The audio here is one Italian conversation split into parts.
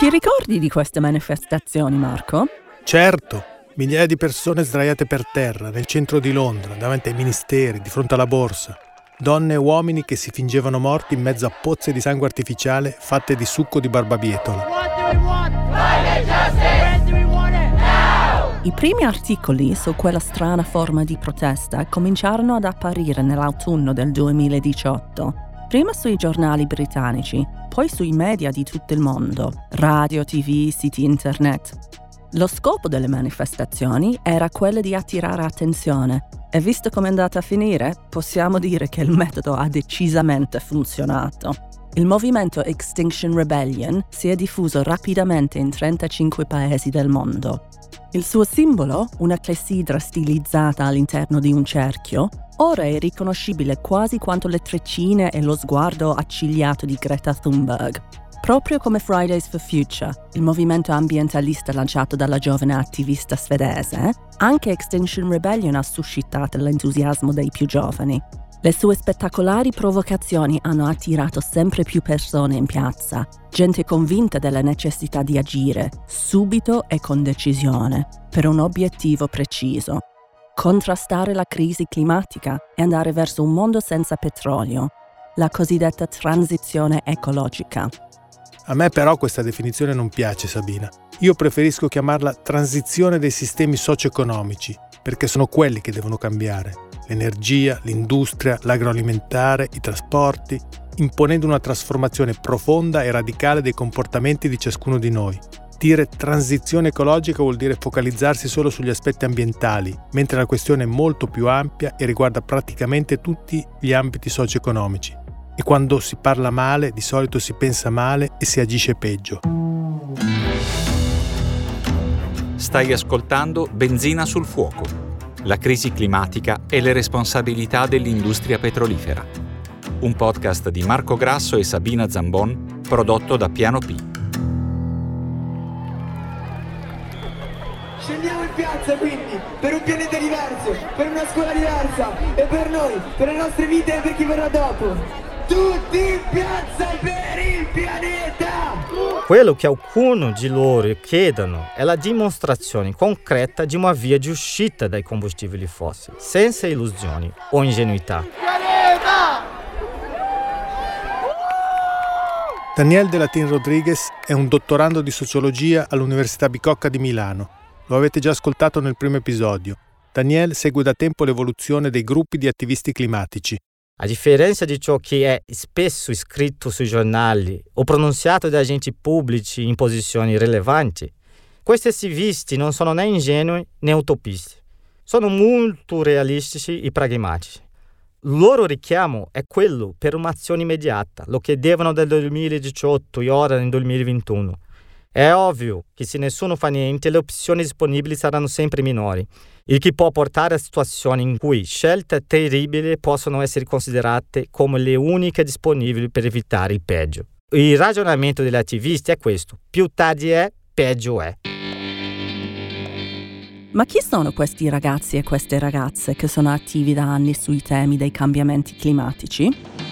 Ti ricordi di queste manifestazioni, Marco? Certo, migliaia di persone sdraiate per terra, nel centro di Londra, davanti ai ministeri, di fronte alla borsa. Donne e uomini che si fingevano morti in mezzo a pozze di sangue artificiale fatte di succo di barbabietola. I primi articoli su quella strana forma di protesta cominciarono ad apparire nell'autunno del 2018, prima sui giornali britannici, poi sui media di tutto il mondo, radio, TV, siti internet. Lo scopo delle manifestazioni era quello di attirare attenzione e visto come è andata a finire, possiamo dire che il metodo ha decisamente funzionato. Il movimento Extinction Rebellion si è diffuso rapidamente in 35 paesi del mondo. Il suo simbolo, una clessidra stilizzata all'interno di un cerchio, ora è riconoscibile quasi quanto le treccine e lo sguardo accigliato di Greta Thunberg. Proprio come Fridays for Future, il movimento ambientalista lanciato dalla giovane attivista svedese, anche Extinction Rebellion ha suscitato l'entusiasmo dei più giovani. Le sue spettacolari provocazioni hanno attirato sempre più persone in piazza, gente convinta della necessità di agire, subito e con decisione, per un obiettivo preciso: contrastare la crisi climatica e andare verso un mondo senza petrolio, la cosiddetta transizione ecologica. A me però questa definizione non piace, Sabina. Io preferisco chiamarla transizione dei sistemi socio-economici, perché sono quelli che devono cambiare. L'energia, l'industria, l'agroalimentare, i trasporti, imponendo una trasformazione profonda e radicale dei comportamenti di ciascuno di noi. Dire transizione ecologica vuol dire focalizzarsi solo sugli aspetti ambientali, mentre la questione è molto più ampia e riguarda praticamente tutti gli ambiti socio-economici. E quando si parla male, di solito si pensa male e si agisce peggio. Stai ascoltando Benzina sul fuoco, la crisi climatica e le responsabilità dell'industria petrolifera. Un podcast di Marco Grasso e Sabina Zambon, prodotto da Piano P. Scendiamo in piazza quindi, per un pianeta diverso, per una scuola diversa e per noi, per le nostre vite e per chi verrà dopo. Tutti in piazza per il pianeta! Quello che alcuni di loro chiedono è la dimostrazione concreta di una via di uscita dai combustibili fossili, senza illusioni o ingenuità. Daniel De Latin Rodriguez è un dottorando di sociologia all'Università Bicocca di Milano. Lo avete già ascoltato nel primo episodio. Daniel segue da tempo l'evoluzione dei gruppi di attivisti climatici. A differenza di ciò che è spesso scritto sui giornali o pronunziato da agenti pubblici in posizioni rilevanti, questi attivisti non sono né ingenui né utopisti. Sono molto realistici e pragmatici. Il loro richiamo è quello per un'azione immediata, lo chiedevano dal 2018 e ora nel 2021. È ovvio che se nessuno fa niente, le opzioni disponibili saranno sempre minori, il che può portare a situazioni in cui scelte terribili possono essere considerate come le uniche disponibili per evitare il peggio. Il ragionamento degli attivisti è questo: più tardi è, peggio è. Ma chi sono questi ragazzi e queste ragazze che sono attivi da anni sui temi dei cambiamenti climatici?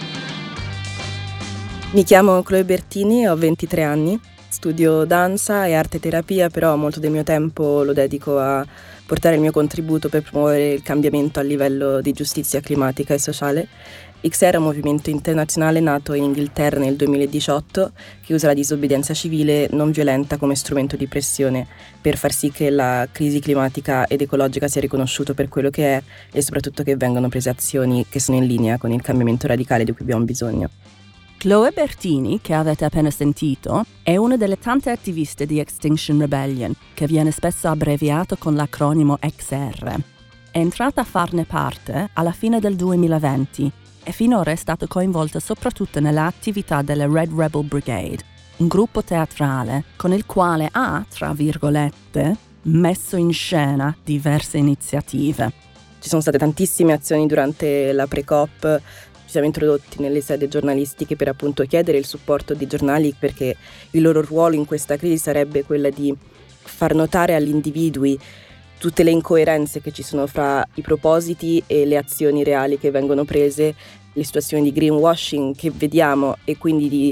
Mi chiamo Chloe Bertini, ho 23 anni, studio danza e arte terapia, però molto del mio tempo lo dedico a portare il mio contributo per promuovere il cambiamento a livello di giustizia climatica e sociale. XR è un movimento internazionale nato in Inghilterra nel 2018 che usa la disobbedienza civile non violenta come strumento di pressione per far sì che la crisi climatica ed ecologica sia riconosciuta per quello che è e soprattutto che vengano prese azioni che sono in linea con il cambiamento radicale di cui abbiamo bisogno. Chloe Bertini, che avete appena sentito, è una delle tante attiviste di Extinction Rebellion, che viene spesso abbreviato con l'acronimo XR. È entrata a farne parte alla fine del 2020 e finora è stata coinvolta soprattutto nell'attività della Red Rebel Brigade, un gruppo teatrale con il quale ha, tra virgolette, messo in scena diverse iniziative. Ci sono state tantissime azioni durante la pre-COP. Ci siamo introdotti nelle sedi giornalistiche per appunto chiedere il supporto dei giornali, perché il loro ruolo in questa crisi sarebbe quella di far notare agli individui tutte le incoerenze che ci sono fra i propositi e le azioni reali che vengono prese, le situazioni di greenwashing che vediamo e quindi di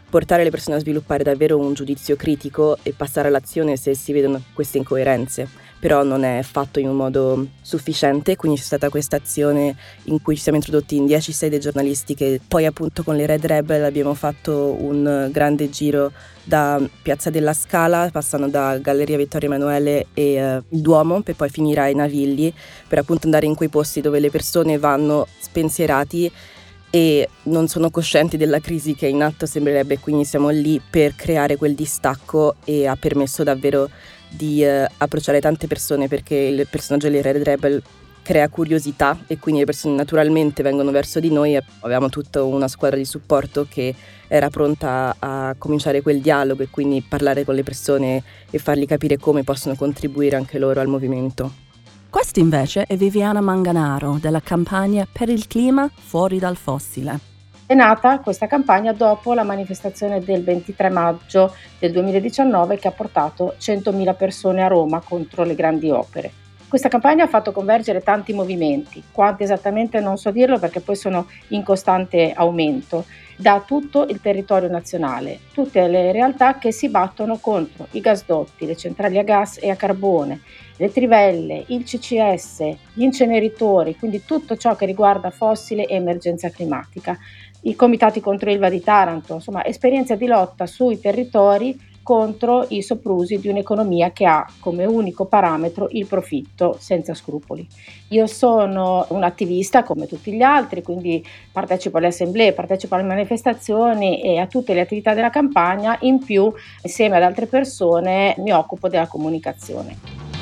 portare le persone a sviluppare davvero un giudizio critico e passare all'azione se si vedono queste incoerenze. Però non è fatto in un modo sufficiente, quindi c'è stata questa azione in cui ci siamo introdotti in 10 sedi giornalistiche. Poi appunto con le Red Rebel abbiamo fatto un grande giro da Piazza della Scala, passando da Galleria Vittorio Emanuele e il Duomo, per poi finire ai Navigli, per appunto andare in quei posti dove le persone vanno spensierati e non sono coscienti della crisi che è in atto, sembrerebbe. Quindi siamo lì per creare quel distacco e ha permesso davvero di approcciare tante persone, perché il personaggio delle Red Rebel crea curiosità e quindi le persone naturalmente vengono verso di noi. Avevamo tutta una squadra di supporto che era pronta a cominciare quel dialogo e quindi parlare con le persone e fargli capire come possono contribuire anche loro al movimento. Questa invece è Viviana Manganaro della campagna Per il clima fuori dal fossile. È nata questa campagna dopo la manifestazione del 23 maggio del 2019 che ha portato 100.000 persone a Roma contro le grandi opere. Questa campagna ha fatto convergere tanti movimenti, quanti esattamente non so dirlo perché poi sono in costante aumento, da tutto il territorio nazionale, tutte le realtà che si battono contro i gasdotti, le centrali a gas e a carbone, le trivelle, il CCS, gli inceneritori, quindi tutto ciò che riguarda fossile e emergenza climatica. I comitati contro Ilva di Taranto, insomma esperienze di lotta sui territori contro i soprusi di un'economia che ha come unico parametro il profitto senza scrupoli. Io sono un'attivista come tutti gli altri, quindi partecipo alle assemblee, partecipo alle manifestazioni e a tutte le attività della campagna, in più insieme ad altre persone mi occupo della comunicazione.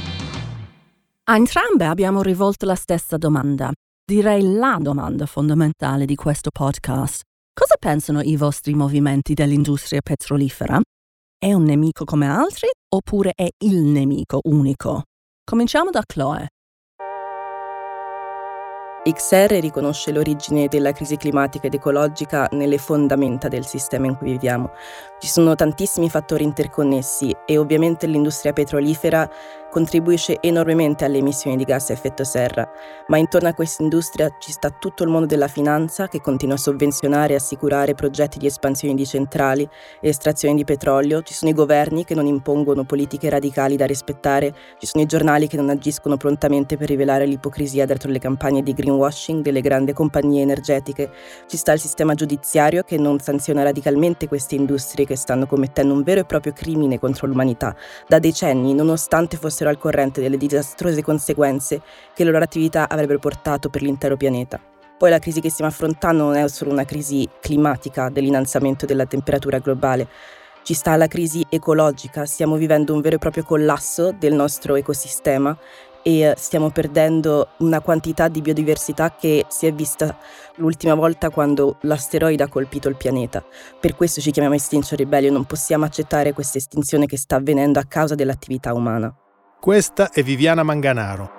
A entrambe abbiamo rivolto la stessa domanda. Direi la domanda fondamentale di questo podcast. Cosa pensano i vostri movimenti dell'industria petrolifera? È un nemico come altri oppure è il nemico unico? Cominciamo da Chloe. XR riconosce l'origine della crisi climatica ed ecologica nelle fondamenta del sistema in cui viviamo. Ci sono tantissimi fattori interconnessi e ovviamente l'industria petrolifera contribuisce enormemente alle emissioni di gas a effetto serra, ma intorno a questa industria ci sta tutto il mondo della finanza che continua a sovvenzionare e assicurare progetti di espansione di centrali e estrazione di petrolio, ci sono i governi che non impongono politiche radicali da rispettare, ci sono i giornali che non agiscono prontamente per rivelare l'ipocrisia dietro le campagne di greenwashing delle grandi compagnie energetiche, ci sta il sistema giudiziario che non sanziona radicalmente queste industrie che stanno commettendo un vero e proprio crimine contro l'umanità da decenni, nonostante fossero al corrente delle disastrose conseguenze che le loro attività avrebbero portato per l'intero pianeta. Poi la crisi che stiamo affrontando non è solo una crisi climatica dell'innalzamento della temperatura globale, ci sta la crisi ecologica, stiamo vivendo un vero e proprio collasso del nostro ecosistema e stiamo perdendo una quantità di biodiversità che si è vista l'ultima volta quando l'asteroide ha colpito il pianeta. Per questo ci chiamiamo Extinction Rebellion, non possiamo accettare questa estinzione che sta avvenendo a causa dell'attività umana. Questa è Viviana Manganaro.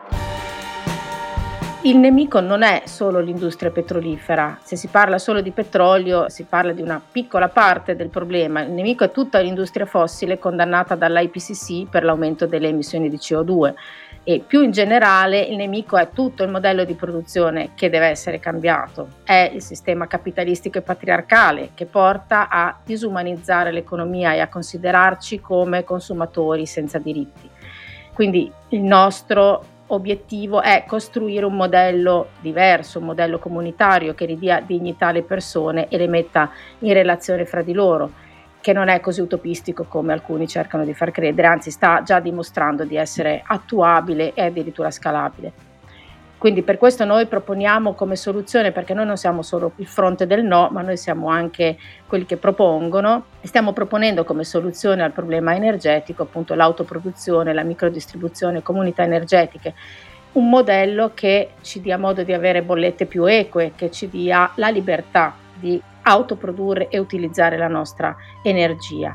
Il nemico non è solo l'industria petrolifera. Se si parla solo di petrolio, si parla di una piccola parte del problema. Il nemico è tutta l'industria fossile condannata dall'IPCC per l'aumento delle emissioni di CO2. E più in generale il nemico è tutto il modello di produzione che deve essere cambiato. È il sistema capitalistico e patriarcale che porta a disumanizzare l'economia e a considerarci come consumatori senza diritti. Quindi il nostro obiettivo è costruire un modello diverso, un modello comunitario che ridia dignità alle persone e le metta in relazione fra di loro, che non è così utopistico come alcuni cercano di far credere, anzi sta già dimostrando di essere attuabile e addirittura scalabile. Quindi per questo noi proponiamo come soluzione, perché noi non siamo solo il fronte del no, ma noi siamo anche quelli che propongono, e stiamo proponendo come soluzione al problema energetico appunto l'autoproduzione, la microdistribuzione, comunità energetiche, un modello che ci dia modo di avere bollette più eque, che ci dia la libertà di autoprodurre e utilizzare la nostra energia.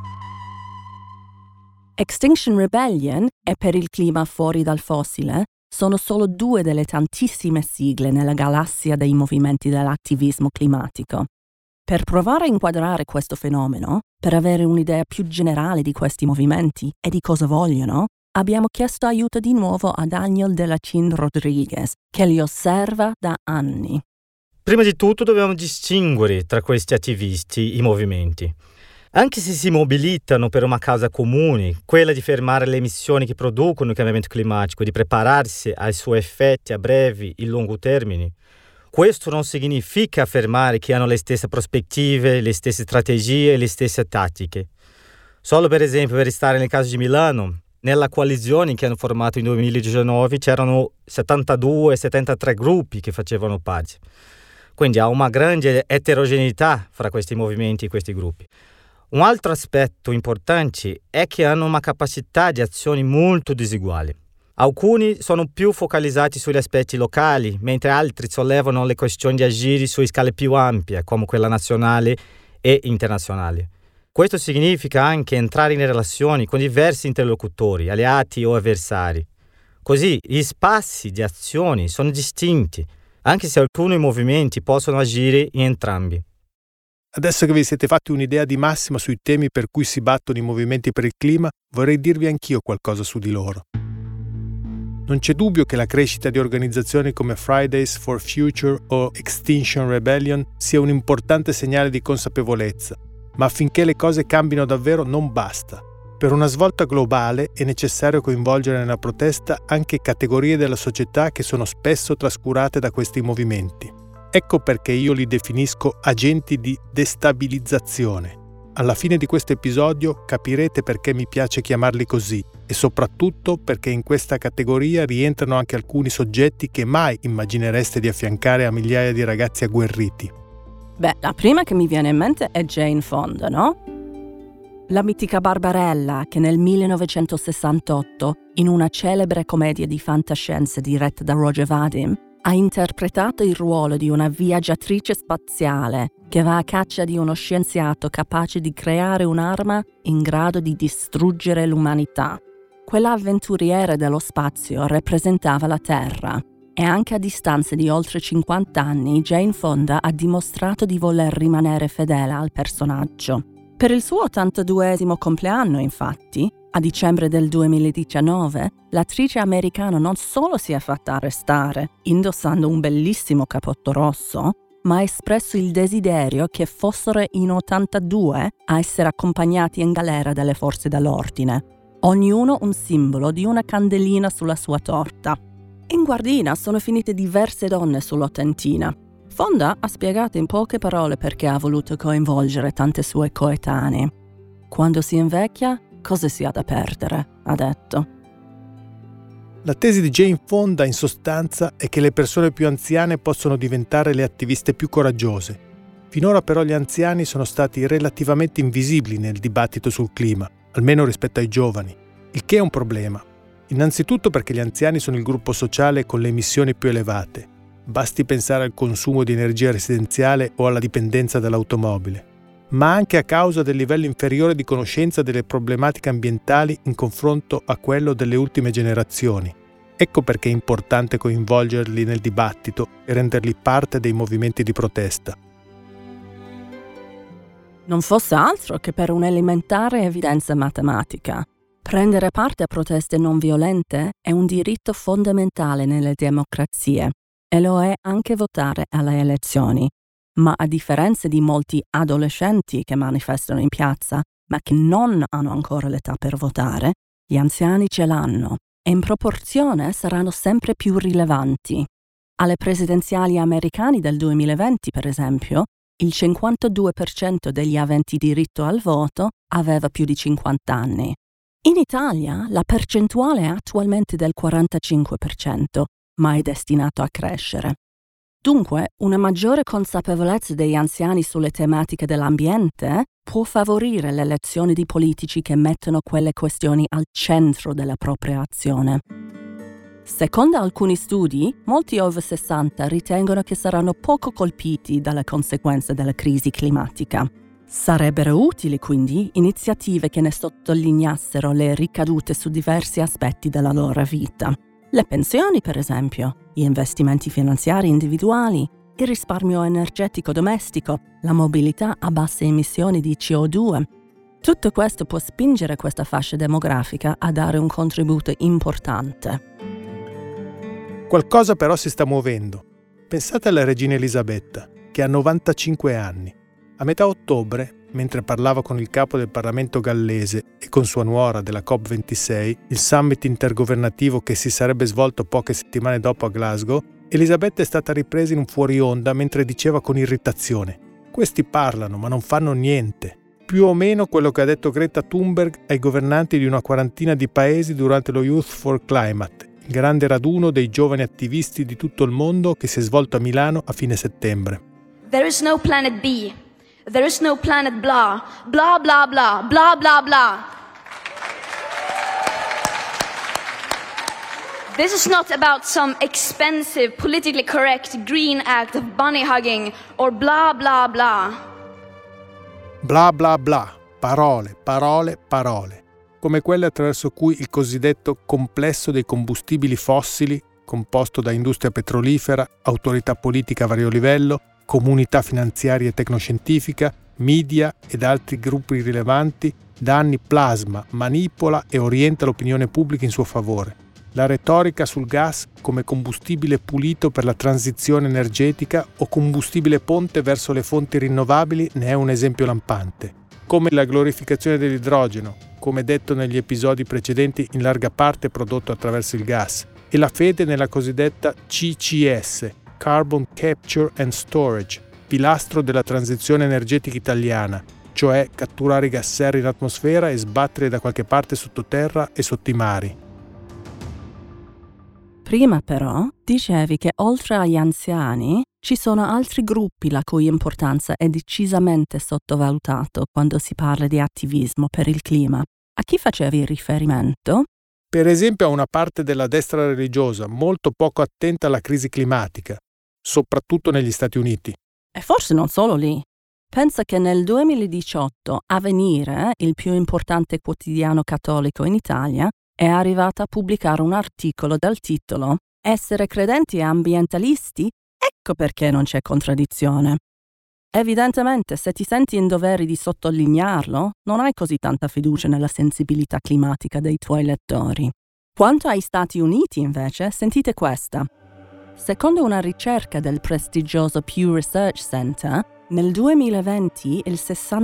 Extinction Rebellion e Per il clima fuori dal fossile sono solo due delle tantissime sigle nella galassia dei movimenti dell'attivismo climatico. Per provare a inquadrare questo fenomeno, per avere un'idea più generale di questi movimenti e di cosa vogliono, abbiamo chiesto aiuto di nuovo a Daniel de la Chin Rodriguez, che li osserva da anni. Prima di tutto dobbiamo distinguere tra questi attivisti i movimenti. Anche se si mobilitano per una causa comune, quella di fermare le emissioni che producono il cambiamento climatico e di prepararsi ai suoi effetti a breve e lungo termine, questo non significa affermare che hanno le stesse prospettive, le stesse strategie e le stesse tattiche. Solo per esempio, per restare nel caso di Milano, nella coalizione che hanno formato nel 2019 c'erano 72-73 gruppi che facevano parte. Quindi ha una grande eterogeneità fra questi movimenti e questi gruppi. Un altro aspetto importante è che hanno una capacità di azioni molto diseguali. Alcuni sono più focalizzati sugli aspetti locali, mentre altri sollevano le questioni di agire su scale più ampie, come quella nazionale e internazionale. Questo significa anche entrare in relazioni con diversi interlocutori, alleati o avversari. Così gli spazi di azione sono distinti, anche se alcuni movimenti possono agire in entrambi. Adesso che vi siete fatti un'idea di massima sui temi per cui si battono i movimenti per il clima, vorrei dirvi anch'io qualcosa su di loro. Non c'è dubbio che la crescita di organizzazioni come Fridays for Future o Extinction Rebellion sia un importante segnale di consapevolezza, ma affinché le cose cambino davvero non basta. Per una svolta globale è necessario coinvolgere nella protesta anche categorie della società che sono spesso trascurate da questi movimenti. Ecco perché io li definisco agenti di destabilizzazione. Alla fine di questo episodio capirete perché mi piace chiamarli così e soprattutto perché in questa categoria rientrano anche alcuni soggetti che mai immaginereste di affiancare a migliaia di ragazzi agguerriti. Beh, la prima che mi viene in mente è Jane Fonda, no? La mitica Barbarella che nel 1968, in una celebre commedia di fantascienza diretta da Roger Vadim, ha interpretato il ruolo di una viaggiatrice spaziale che va a caccia di uno scienziato capace di creare un'arma in grado di distruggere l'umanità. Quella avventuriera dello spazio rappresentava la Terra e anche a distanza di oltre 50 anni Jane Fonda ha dimostrato di voler rimanere fedele al personaggio. Per il suo 82esimo compleanno, infatti, a dicembre del 2019, l'attrice americana non solo si è fatta arrestare, indossando un bellissimo cappotto rosso, ma ha espresso il desiderio che fossero in 82 a essere accompagnati in galera dalle forze dell'ordine, ognuno un simbolo di una candelina sulla sua torta. In guardina sono finite diverse donne sull'ottantina. Fonda ha spiegato in poche parole perché ha voluto coinvolgere tante sue coetanee. Quando si invecchia, cosa si ha da perdere, ha detto. La tesi di Jane Fonda in sostanza è che le persone più anziane possono diventare le attiviste più coraggiose. Finora però gli anziani sono stati relativamente invisibili nel dibattito sul clima, almeno rispetto ai giovani, il che è un problema. Innanzitutto perché gli anziani sono il gruppo sociale con le emissioni più elevate. Basti pensare al consumo di energia residenziale o alla dipendenza dall'automobile, ma anche a causa del livello inferiore di conoscenza delle problematiche ambientali in confronto a quello delle ultime generazioni. Ecco perché è importante coinvolgerli nel dibattito e renderli parte dei movimenti di protesta. Non fosse altro che per un'elementare evidenza matematica. Prendere parte a proteste non violente è un diritto fondamentale nelle democrazie e lo è anche votare alle elezioni. Ma a differenza di molti adolescenti che manifestano in piazza, ma che non hanno ancora l'età per votare, gli anziani ce l'hanno e in proporzione saranno sempre più rilevanti. Alle presidenziali americane del 2020, per esempio, il 52% degli aventi diritto al voto aveva più di 50 anni. In Italia la percentuale è attualmente del 45%, ma è destinato a crescere. Dunque, una maggiore consapevolezza degli anziani sulle tematiche dell'ambiente può favorire l'elezione di politici che mettono quelle questioni al centro della propria azione. Secondo alcuni studi, molti over 60 ritengono che saranno poco colpiti dalle conseguenze della crisi climatica. Sarebbero utili, quindi, iniziative che ne sottolineassero le ricadute su diversi aspetti della loro vita. Le pensioni, per esempio, gli investimenti finanziari individuali, il risparmio energetico domestico, la mobilità a basse emissioni di CO2. Tutto questo può spingere questa fascia demografica a dare un contributo importante. Qualcosa però si sta muovendo. Pensate alla regina Elisabetta, che ha 95 anni. A metà ottobre, mentre parlava con il capo del Parlamento gallese e con sua nuora della COP26, il summit intergovernativo che si sarebbe svolto poche settimane dopo a Glasgow, Elisabetta è stata ripresa in un fuori onda mentre diceva con irritazione: questi parlano ma non fanno niente. Più o meno quello che ha detto Greta Thunberg ai governanti di una quarantina di paesi durante lo Youth for Climate, il grande raduno dei giovani attivisti di tutto il mondo che si è svolto a Milano a fine settembre. There is no planet B. There is no planet blah. Blah blah blah. Blah blah blah. This is not about some expensive, politically correct green act of bunny hugging or blah blah blah. Bla bla bla, parole, parole, parole, come quelle attraverso cui il cosiddetto complesso dei combustibili fossili, composto da industria petrolifera, autorità politica a vario livello, comunità finanziaria e tecnoscientifica, media ed altri gruppi rilevanti, da anni plasma, manipola e orienta l'opinione pubblica in suo favore. La retorica sul gas come combustibile pulito per la transizione energetica o combustibile ponte verso le fonti rinnovabili ne è un esempio lampante. Come la glorificazione dell'idrogeno, come detto negli episodi precedenti, in larga parte prodotto attraverso il gas, e la fede nella cosiddetta CCS, Carbon Capture and Storage, pilastro della transizione energetica italiana, cioè catturare i gas serra in atmosfera e sbattere da qualche parte sottoterra e sotto i mari. Prima però dicevi che oltre agli anziani ci sono altri gruppi la cui importanza è decisamente sottovalutato quando si parla di attivismo per il clima. A chi facevi riferimento? Per esempio a una parte della destra religiosa molto poco attenta alla crisi climatica, soprattutto negli Stati Uniti. E forse non solo lì. Pensa che nel 2018 Avvenire, il più importante quotidiano cattolico in Italia, è arrivata a pubblicare un articolo dal titolo «Essere credenti e ambientalisti? Ecco perché non c'è contraddizione». Evidentemente, se ti senti in dovere di sottolinearlo, non hai così tanta fiducia nella sensibilità climatica dei tuoi lettori. Quanto ai Stati Uniti, invece, sentite questa. Secondo una ricerca del prestigioso Pew Research Center, nel 2020 il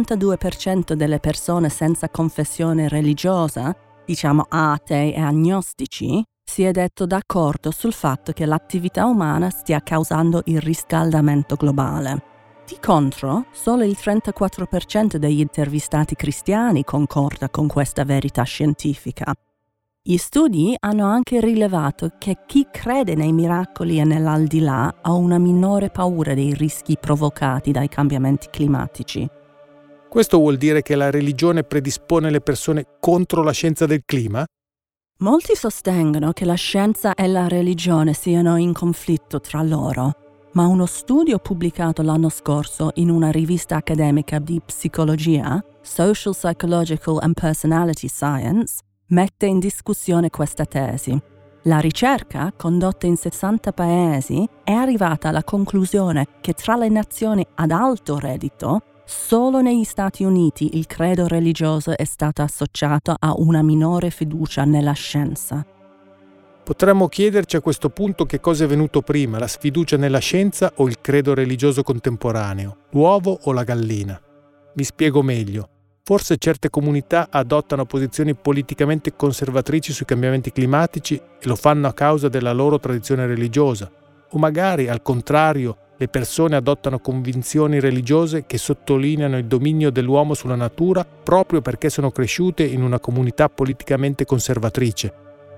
62% delle persone senza confessione religiosa, diciamo atei e agnostici, si è detto d'accordo sul fatto che l'attività umana stia causando il riscaldamento globale. Di contro, solo il 34% degli intervistati cristiani concorda con questa verità scientifica. Gli studi hanno anche rilevato che chi crede nei miracoli e nell'aldilà ha una minore paura dei rischi provocati dai cambiamenti climatici. Questo vuol dire che la religione predispone le persone contro la scienza del clima? Molti sostengono che la scienza e la religione siano in conflitto tra loro, ma uno studio pubblicato l'anno scorso in una rivista accademica di psicologia, Social Psychological and Personality Science, mette in discussione questa tesi. La ricerca, condotta in 60 paesi, è arrivata alla conclusione che tra le nazioni ad alto reddito, solo negli Stati Uniti il credo religioso è stato associato a una minore fiducia nella scienza. Potremmo chiederci a questo punto che cosa è venuto prima, la sfiducia nella scienza o il credo religioso contemporaneo, l'uovo o la gallina? Mi spiego meglio. Forse certe comunità adottano posizioni politicamente conservatrici sui cambiamenti climatici e lo fanno a causa della loro tradizione religiosa, o magari, al contrario, le persone adottano convinzioni religiose che sottolineano il dominio dell'uomo sulla natura proprio perché sono cresciute in una comunità politicamente conservatrice.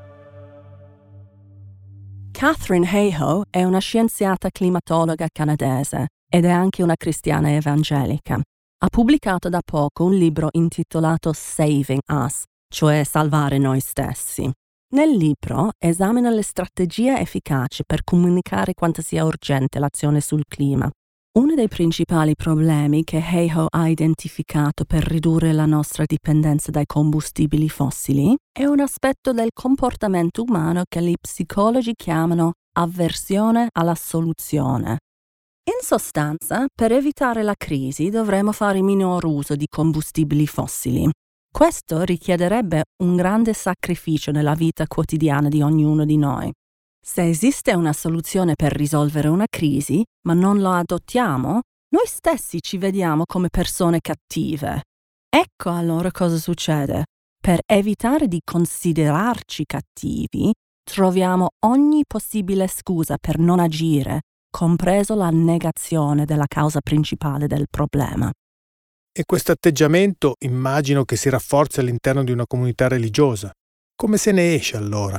Katharine Hayhoe è una scienziata climatologa canadese ed è anche una cristiana evangelica. Ha pubblicato da poco un libro intitolato Saving Us, cioè salvare noi stessi. Nel libro esamina le strategie efficaci per comunicare quanto sia urgente l'azione sul clima. Uno dei principali problemi che Hayhoe ha identificato per ridurre la nostra dipendenza dai combustibili fossili è un aspetto del comportamento umano che gli psicologi chiamano avversione alla soluzione. In sostanza, per evitare la crisi dovremo fare minor uso di combustibili fossili. Questo richiederebbe un grande sacrificio nella vita quotidiana di ognuno di noi. Se esiste una soluzione per risolvere una crisi, ma non la adottiamo, noi stessi ci vediamo come persone cattive. Ecco allora cosa succede. Per evitare di considerarci cattivi, troviamo ogni possibile scusa per non agire, compreso la negazione della causa principale del problema. E questo atteggiamento immagino che si rafforzi all'interno di una comunità religiosa. Come se ne esce allora?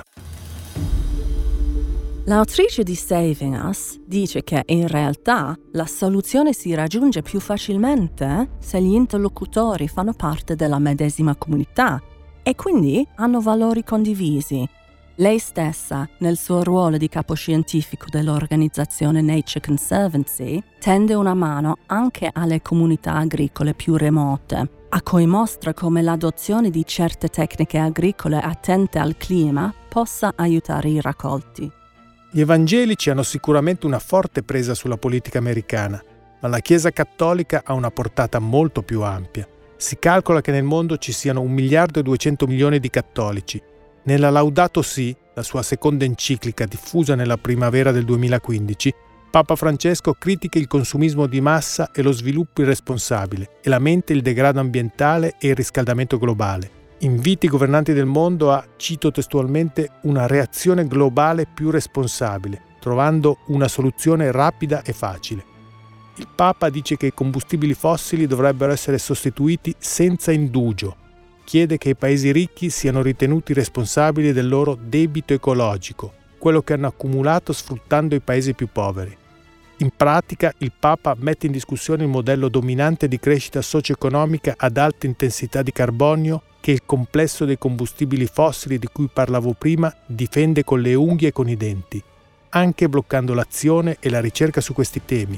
L'autrice di Saving Us dice che in realtà la soluzione si raggiunge più facilmente se gli interlocutori fanno parte della medesima comunità e quindi hanno valori condivisi. Lei stessa, nel suo ruolo di capo scientifico dell'organizzazione Nature Conservancy, tende una mano anche alle comunità agricole più remote, a cui mostra come l'adozione di certe tecniche agricole attente al clima possa aiutare i raccolti. Gli evangelici hanno sicuramente una forte presa sulla politica americana, ma la Chiesa cattolica ha una portata molto più ampia. Si calcola che nel mondo ci siano 1.200.000.000 di cattolici. Nella Laudato Si, la sua seconda enciclica diffusa nella primavera del 2015, Papa Francesco critica il consumismo di massa e lo sviluppo irresponsabile e lamenta il degrado ambientale e il riscaldamento globale. Invita i governanti del mondo a, cito testualmente, una reazione globale più responsabile, trovando una soluzione rapida e facile. Il Papa dice che i combustibili fossili dovrebbero essere sostituiti senza indugio. Chiede che i paesi ricchi siano ritenuti responsabili del loro debito ecologico, quello che hanno accumulato sfruttando i paesi più poveri. In pratica, il Papa mette in discussione il modello dominante di crescita socio-economica ad alta intensità di carbonio che il complesso dei combustibili fossili di cui parlavo prima difende con le unghie e con i denti, anche bloccando l'azione e la ricerca su questi temi.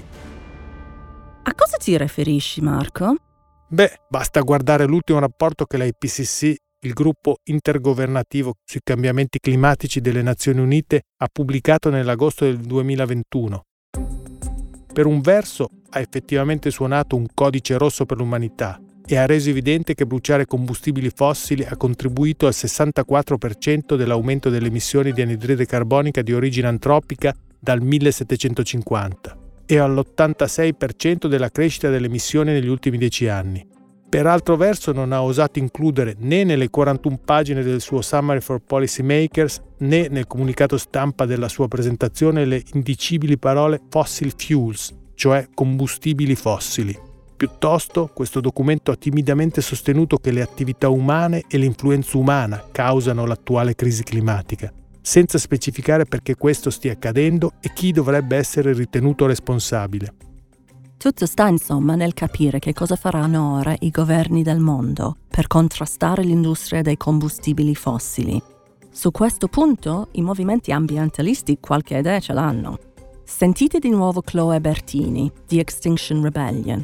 A cosa ti riferisci, Marco? Basta guardare l'ultimo rapporto che l'IPCC, il gruppo intergovernativo sui cambiamenti climatici delle Nazioni Unite, ha pubblicato nell'agosto del 2021. Per un verso ha effettivamente suonato un codice rosso per l'umanità e ha reso evidente che bruciare combustibili fossili ha contribuito al 64% dell'aumento delle emissioni di anidride carbonica di origine antropica dal 1750 e all'86% della crescita delle emissioni negli ultimi 10 anni. Per altro verso non ha osato includere né nelle 41 pagine del suo Summary for Policy Makers né nel comunicato stampa della sua presentazione le indicibili parole fossil fuels, cioè combustibili fossili. Piuttosto, questo documento ha timidamente sostenuto che le attività umane e l'influenza umana causano l'attuale crisi climatica, senza specificare perché questo stia accadendo e chi dovrebbe essere ritenuto responsabile. Tutto sta insomma nel capire che cosa faranno ora i governi del mondo per contrastare l'industria dei combustibili fossili. Su questo punto i movimenti ambientalisti qualche idea ce l'hanno. Sentite di nuovo Chloe Bertini, di Extinction Rebellion.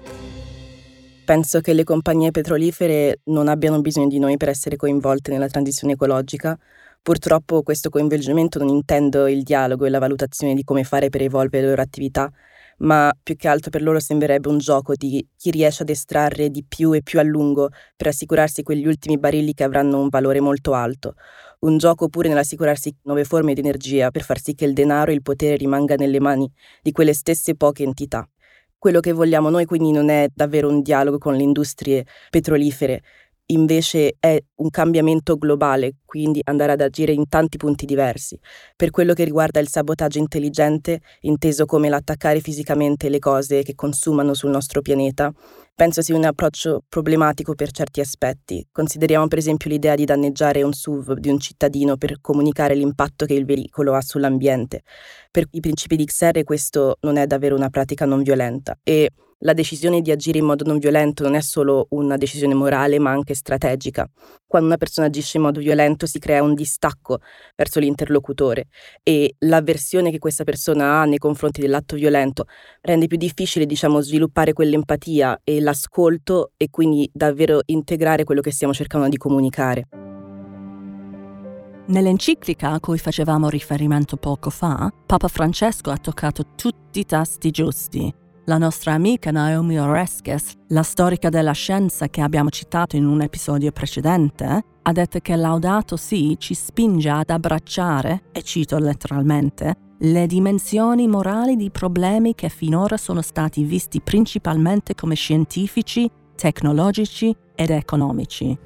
Penso che le compagnie petrolifere non abbiano bisogno di noi per essere coinvolte nella transizione ecologica. Purtroppo questo coinvolgimento non intendo il dialogo e la valutazione di come fare per evolvere le loro attività, ma più che altro per loro sembrerebbe un gioco di chi riesce ad estrarre di più e più a lungo per assicurarsi quegli ultimi barili che avranno un valore molto alto. Un gioco pure nell'assicurarsi nuove forme di energia per far sì che il denaro e il potere rimanga nelle mani di quelle stesse poche entità. Quello che vogliamo noi quindi non è davvero un dialogo con le industrie petrolifere, invece è un cambiamento globale, quindi andare ad agire in tanti punti diversi. Per quello che riguarda il sabotaggio intelligente, inteso come l'attaccare fisicamente le cose che consumano sul nostro pianeta, penso sia un approccio problematico per certi aspetti. Consideriamo per esempio l'idea di danneggiare un SUV di un cittadino per comunicare l'impatto che il veicolo ha sull'ambiente. Per i principi di XR questo non è davvero una pratica non violenta e la decisione di agire in modo non violento non è solo una decisione morale ma anche strategica. Quando una persona agisce in modo violento si crea un distacco verso l'interlocutore e l'avversione che questa persona ha nei confronti dell'atto violento rende più difficile, sviluppare quell'empatia e l'ascolto e quindi davvero integrare quello che stiamo cercando di comunicare. Nell'enciclica a cui facevamo riferimento poco fa, Papa Francesco ha toccato tutti i tasti giusti. La nostra amica Naomi Oreskes, la storica della scienza che abbiamo citato in un episodio precedente, ha detto che Laudato Si ci spinge ad abbracciare, e cito letteralmente, le dimensioni morali di problemi che finora sono stati visti principalmente come scientifici, tecnologici ed economici.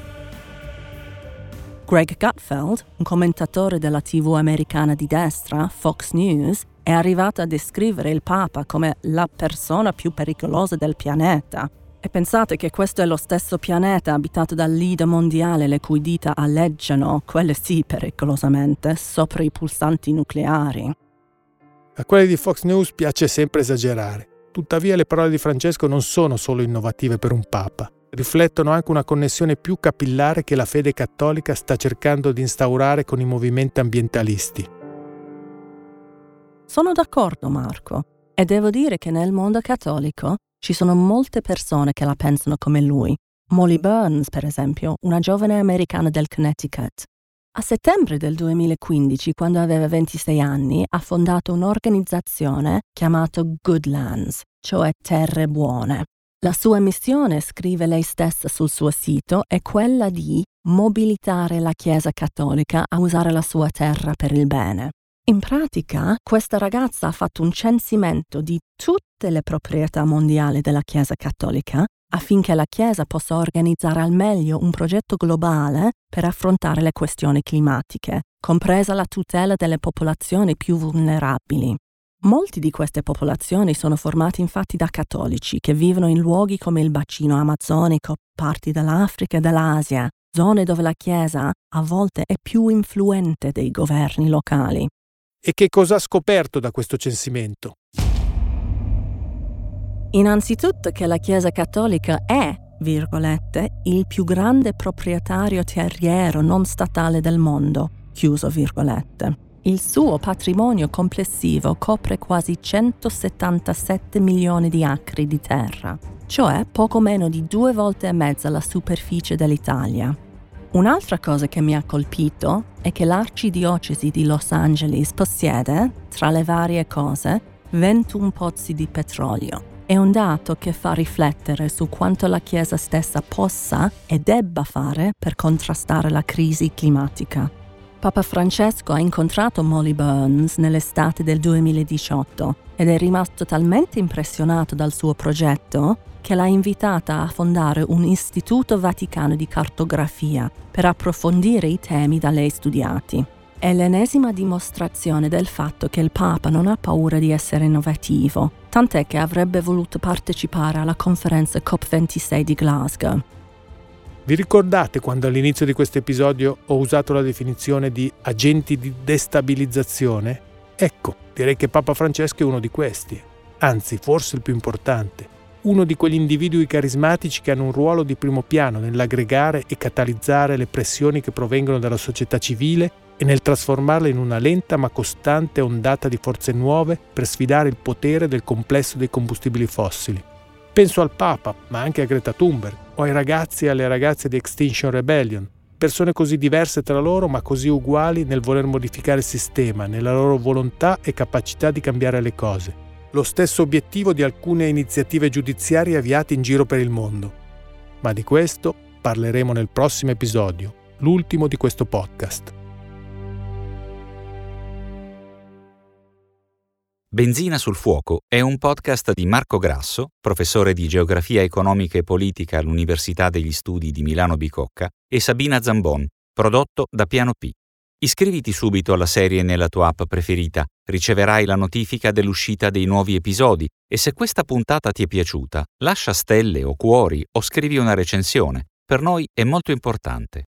Greg Gutfeld, un commentatore della TV americana di destra, Fox News, è arrivato a descrivere il Papa come la persona più pericolosa del pianeta. E pensate che questo è lo stesso pianeta abitato dal leader mondiale le cui dita alleggiano, quelle sì pericolosamente, sopra i pulsanti nucleari. A quelli di Fox News piace sempre esagerare. Tuttavia le parole di Francesco non sono solo innovative per un Papa. Riflettono anche una connessione più capillare che la fede cattolica sta cercando di instaurare con i movimenti ambientalisti. Sono d'accordo, Marco, e devo dire che nel mondo cattolico ci sono molte persone che la pensano come lui. Molly Burns, per esempio, una giovane americana del Connecticut. A settembre del 2015, quando aveva 26 anni, ha fondato un'organizzazione chiamata Goodlands, cioè Terre Buone. La sua missione, scrive lei stessa sul suo sito, è quella di mobilitare la Chiesa cattolica a usare la sua terra per il bene. In pratica, questa ragazza ha fatto un censimento di tutte le proprietà mondiali della Chiesa cattolica affinché la Chiesa possa organizzare al meglio un progetto globale per affrontare le questioni climatiche, compresa la tutela delle popolazioni più vulnerabili. Molte di queste popolazioni sono formate infatti da cattolici che vivono in luoghi come il bacino amazzonico, parti dell'Africa e dell'Asia, zone dove la Chiesa a volte è più influente dei governi locali. E che cosa ha scoperto da questo censimento? Innanzitutto che la Chiesa cattolica è, virgolette, il più grande proprietario terriero non statale del mondo, chiuso virgolette. Il suo patrimonio complessivo copre quasi 177 milioni di acri di terra, cioè poco meno di 2 volte e mezza la superficie dell'Italia. Un'altra cosa che mi ha colpito è che l'arcidiocesi di Los Angeles possiede, tra le varie cose, 21 pozzi di petrolio. È un dato che fa riflettere su quanto la Chiesa stessa possa e debba fare per contrastare la crisi climatica. Papa Francesco ha incontrato Molly Burns nell'estate del 2018 ed è rimasto talmente impressionato dal suo progetto che l'ha invitata a fondare un istituto vaticano di cartografia per approfondire i temi da lei studiati. È l'ennesima dimostrazione del fatto che il Papa non ha paura di essere innovativo, tant'è che avrebbe voluto partecipare alla conferenza COP26 di Glasgow. Vi ricordate quando all'inizio di questo episodio ho usato la definizione di agenti di destabilizzazione? Ecco, direi che Papa Francesco è uno di questi, anzi forse il più importante. Uno di quegli individui carismatici che hanno un ruolo di primo piano nell'aggregare e catalizzare le pressioni che provengono dalla società civile e nel trasformarla in una lenta ma costante ondata di forze nuove per sfidare il potere del complesso dei combustibili fossili. Penso al Papa, ma anche a Greta Thunberg, o ai ragazzi e alle ragazze di Extinction Rebellion, persone così diverse tra loro ma così uguali nel voler modificare il sistema, nella loro volontà e capacità di cambiare le cose. Lo stesso obiettivo di alcune iniziative giudiziarie avviate in giro per il mondo. Ma di questo parleremo nel prossimo episodio, l'ultimo di questo podcast. Benzina sul fuoco è un podcast di Marco Grasso, professore di Geografia economica e politica all'Università degli Studi di Milano Bicocca, e Sabina Zambon, prodotto da Piano P. Iscriviti subito alla serie nella tua app preferita, riceverai la notifica dell'uscita dei nuovi episodi e se questa puntata ti è piaciuta, lascia stelle o cuori o scrivi una recensione. Per noi è molto importante.